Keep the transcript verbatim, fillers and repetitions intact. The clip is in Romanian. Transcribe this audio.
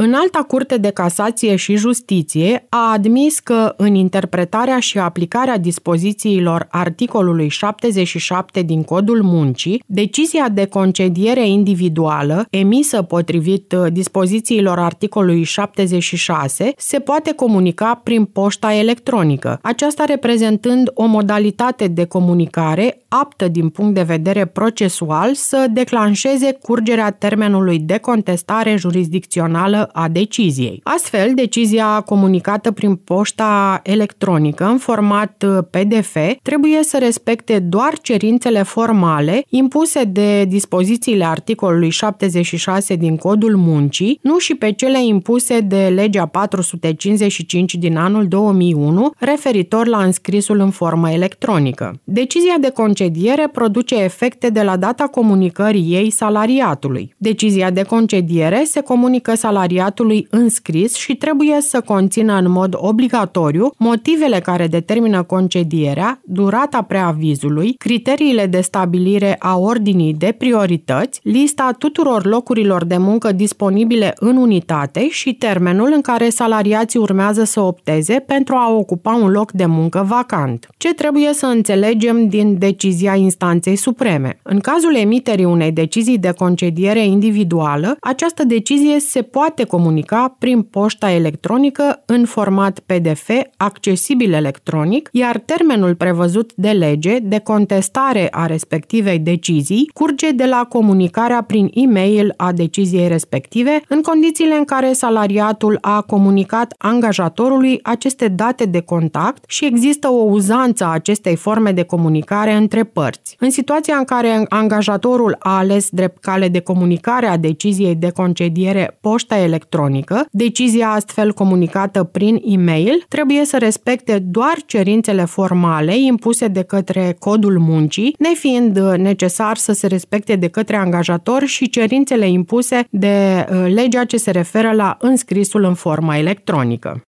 Înalta Curte de Casație și Justiție a admis că în interpretarea și aplicarea dispozițiilor articolului șaptezeci și șapte din Codul Muncii, decizia de concediere individuală emisă potrivit dispozițiilor articolului șaptezeci și șase se poate comunica prin poșta electronică, aceasta reprezentând o modalitate de comunicare aptă din punct de vedere procesual să declanșeze curgerea termenului de contestare jurisdicțională a deciziei. Astfel, decizia comunicată prin poșta electronică în format P D F trebuie să respecte doar cerințele formale impuse de dispozițiile articolului șaptezeci și șase din Codul Muncii, nu și pe cele impuse de legea patru sute cincizeci și cinci din anul două mii unu, referitor la înscrisul în formă electronică. Decizia de concediere produce efecte de la data comunicării ei salariatului. Decizia de concediere se comunică salariatului înscris și trebuie să conțină în mod obligatoriu motivele care determină concedierea, durata preavizului, criteriile de stabilire a ordinii de priorități, lista tuturor locurilor de muncă disponibile în unitate și termenul în care salariații urmează să opteze pentru a ocupa un loc de muncă vacant. Ce trebuie să înțelegem din decizia instanței supreme? În cazul emiterii unei decizii de concediere individuală, această decizie se poate comunica prin poșta electronică în format P D F accesibil electronic, iar termenul prevăzut de lege de contestare a respectivei decizii curge de la comunicarea prin e-mail a deciziei respective, în condițiile în care salariatul a comunicat angajatorului aceste date de contact și există o uzanță a acestei forme de comunicare între părți. În situația în care angajatorul a ales drept cale de comunicare a deciziei de concediere poșta electronică, decizia astfel comunicată prin e-mail trebuie să respecte doar cerințele formale impuse de către Codul Muncii, nefiind necesar să se respecte de către angajator și cerințele impuse de legea ce se referă la înscrisul în formă electronică.